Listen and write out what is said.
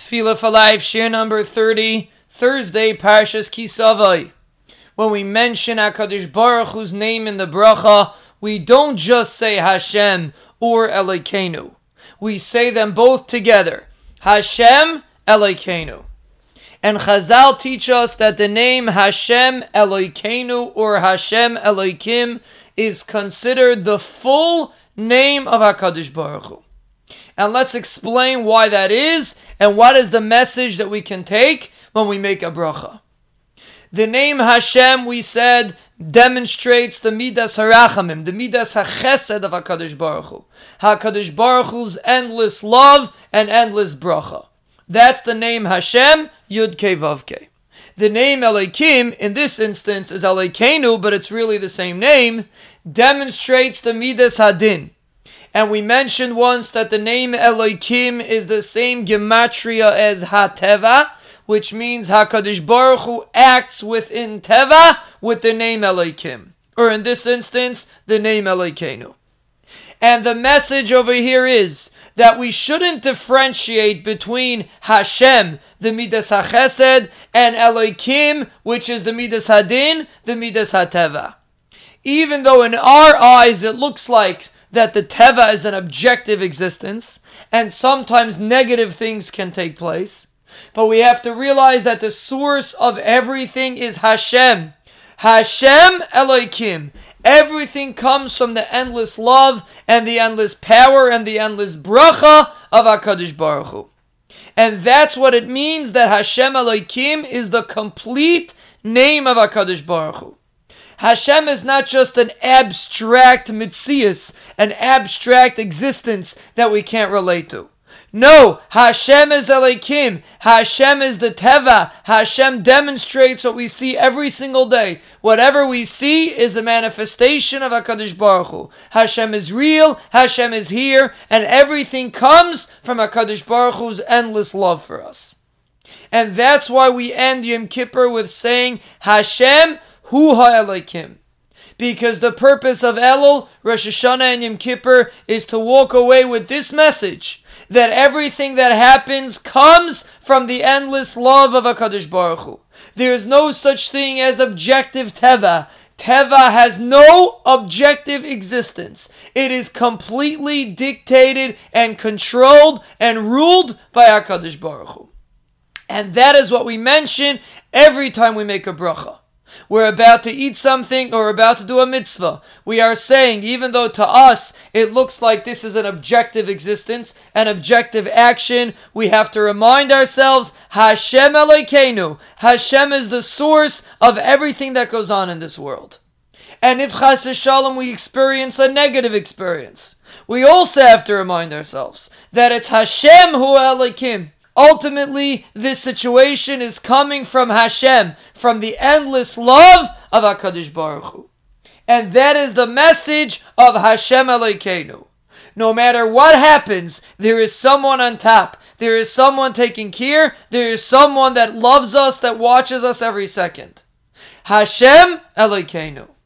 Tefillah for Life, share number 30, Thursday, Parshas Kisavai. When we mention HaKadosh Baruch Hu's name in the bracha, we don't just say Hashem or Elokeinu. We say them both together. Hashem, Elokeinu. And Chazal teach us that the name Hashem Elokeinu or Hashem Elokim is considered the full name of HaKadosh Baruch Hu. And let's explain why that is and what is the message that we can take when we make a bracha. The name Hashem, we said, demonstrates the Midas HaRachamim, the Midas HaChesed of HaKadosh Baruch Hu. HaKadosh Baruch Hu's endless love and endless bracha. That's the name Hashem, Yud Kei Vav Kei. The name Elokim, in this instance, is Elokeinu, but it's really the same name, demonstrates the Midas Hadin. And we mentioned once that the name Elokim is the same gematria as HaTeva, which means HaKadosh Baruch Hu acts within Teva with the name Elokim. Or in this instance, the name Elokeinu. And the message over here is that we shouldn't differentiate between Hashem, the Midas HaChesed, and Elokim, which is the Midas Hadin, the Midas HaTeva. Even though in our eyes it looks like that the Teva is an objective existence, and sometimes negative things can take place, but we have to realize that the source of everything is Hashem. Hashem Elokim. Everything comes from the endless love and the endless power and the endless bracha of HaKadosh Baruch Hu. And that's what it means that Hashem Elokim is the complete name of HaKadosh Baruch Hu. Hashem is not just an abstract mitzias, an abstract existence that we can't relate to. No, Hashem is Elokim. Hashem is the Teva. Hashem demonstrates what we see every single day. Whatever we see is a manifestation of HaKadosh Baruch Hu. Hashem is real, Hashem is here, and everything comes from HaKadosh Baruch Hu's endless love for us. And that's why we end Yom Kippur with saying, Hashem Hu HaElokim. Because the purpose of Elul, Rosh Hashanah, and Yom Kippur is to walk away with this message, that everything that happens comes from the endless love of HaKadosh Baruch Hu. There is no such thing as objective Teva. Teva has no objective existence. It is completely dictated and controlled and ruled by HaKadosh Baruch Hu. And that is what we mention every time we make a bracha. We're about to eat something or about to do a mitzvah. We are saying, even though to us it looks like this is an objective existence, an objective action, we have to remind ourselves, Hashem Elokeinu. Hashem is the source of everything that goes on in this world. And if Chas v'Shalom we experience a negative experience, we also have to remind ourselves that it's Hashem Hu Elokim. Ultimately, this situation is coming from Hashem, from the endless love of HaKadosh Baruch Hu. And that is the message of Hashem Elokeinu. No matter what happens, there is someone on top. There is someone taking care. There is someone that loves us, that watches us every second. Hashem Elokeinu.